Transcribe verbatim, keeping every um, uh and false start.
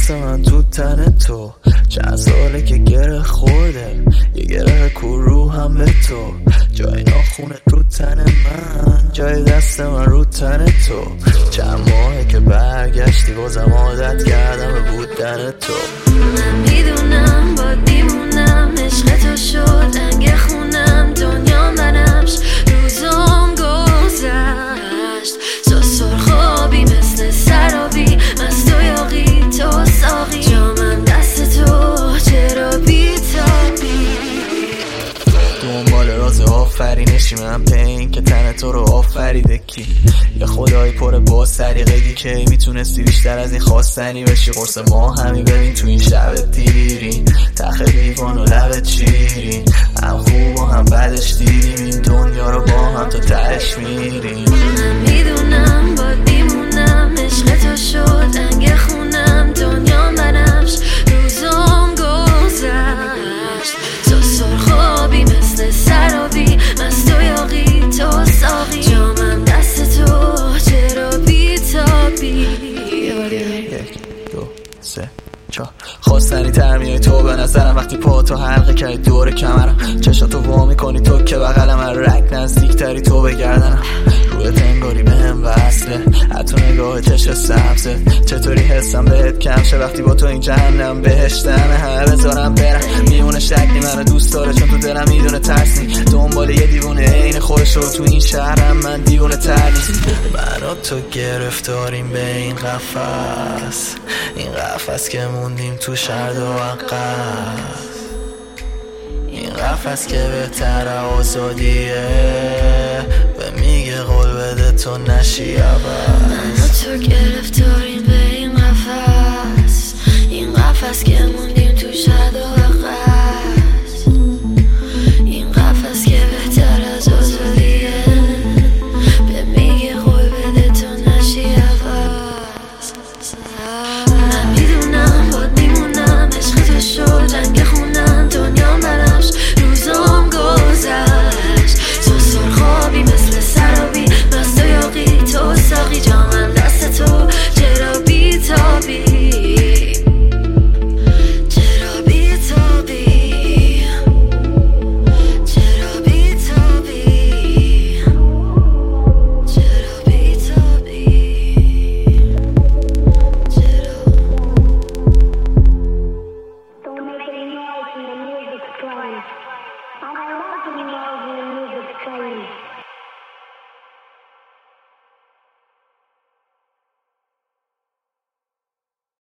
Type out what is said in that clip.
دست من تو تن تو، چند ساله که گره خورده، یه گره کرو هم به تو، جای ناخونت رو تن من، جای دست من رو تن تو. چند ماهه که برگشتی بازم عادت کردم به بودن تو. من میدونم باید میمونم، عشق تو شد رنگ خونم، دنیا منمش روزام گذشت، تو سرخابی مثل سرابی، مست و یاقی تو ساقی، جامم دست تو چرا بیتابی. دنبال راز آفرینشی من پین که تن تو رو آفریده کی، یه خدایی پر با سریقگی که میتونستی بیشتر از این خواستنی بشی. قرص ما همی ببین تو این شب دیری، تخ دیوان و لبت چیری، هم خوب و هم بدش دیدیم این دنیا رو با هم تا تهش میریم. من میدونم باید میمونم، عشق تو شد رنگ خونم، دنیا منمش روزام گذشت، تو سرخابی مثل سرابی، مست و یاقی تو ساقی، جامم دست تو چرا بیتابی. یک دو سه چهار خواستنی تر میای تو به نظرم، وقتی پا تو حلقه کردی دور کمرم، چشاتو وا میکنی تو که بغلم، من رک نزدیک تری تو بگردنم، روی تنگاری به هم وصله، حتی نگاه چشم سبزه، چطوری حسم بهت کم شه وقتی با تو این جهنم بهشتمه. همه بذارم برم میونه شکلی منو دوست داره، چون تو دلم میدونه ترس نی، دنبال یه دیوونه عین خودش رو تو این شهرم، من دیوونه تر نیست. من و تو گرفتاریم به این قفس، این قفس که موندیم تو شرد و عقب، این قفس که بهتر آزادیه، به میگه قول بده تو نشی عبد. من و تو گرفتاریم به این قفس، این قفس که موندیم